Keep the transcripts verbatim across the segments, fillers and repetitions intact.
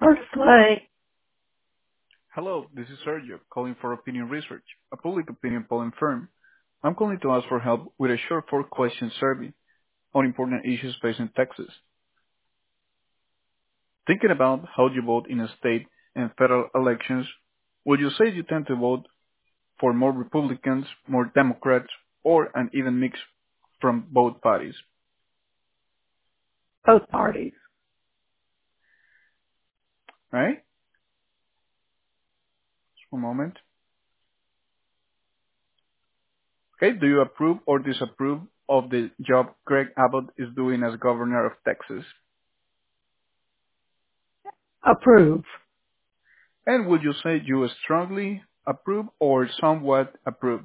First Lake. Hello, this is Sergio calling for Opinion Research, a public opinion polling firm. I'm calling to ask for help with a short four-question survey on important issues facing Texas. Thinking about how you vote in a state and federal elections, would you say you tend to vote for more Republicans, more Democrats, or an even mix from both parties? Both parties. Right? Just one moment. Okay, do you approve or disapprove of the job Greg Abbott is doing as governor of Texas? Approve. And would you say you strongly approve or somewhat approve?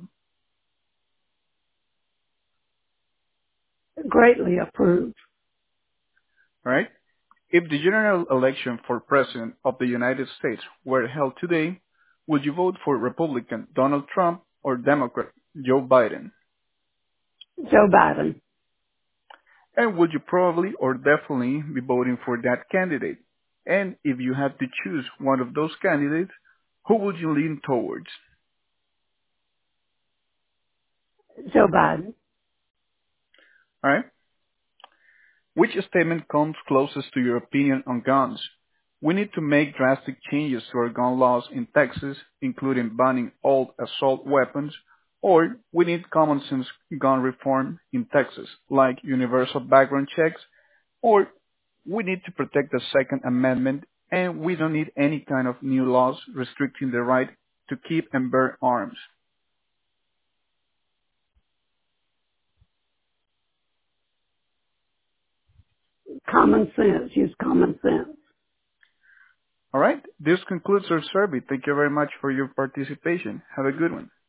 Greatly approve. Right? If the general election for president of the United States were held today, would you vote for Republican Donald Trump or Democrat Joe Biden? Joe Biden. And would you probably or definitely be voting for that candidate? And if you had to choose one of those candidates, who would you lean towards? Joe Biden. All right? Which statement comes closest to your opinion on guns? We need to make drastic changes to our gun laws in Texas, including banning all assault weapons, or we need common sense gun reform in Texas, like universal background checks, or we need to protect the Second Amendment and we don't need any kind of new laws restricting the right to keep and bear arms. Common sense. Use common sense. All right, this concludes our survey. Thank you very much for your participation. Have a good one.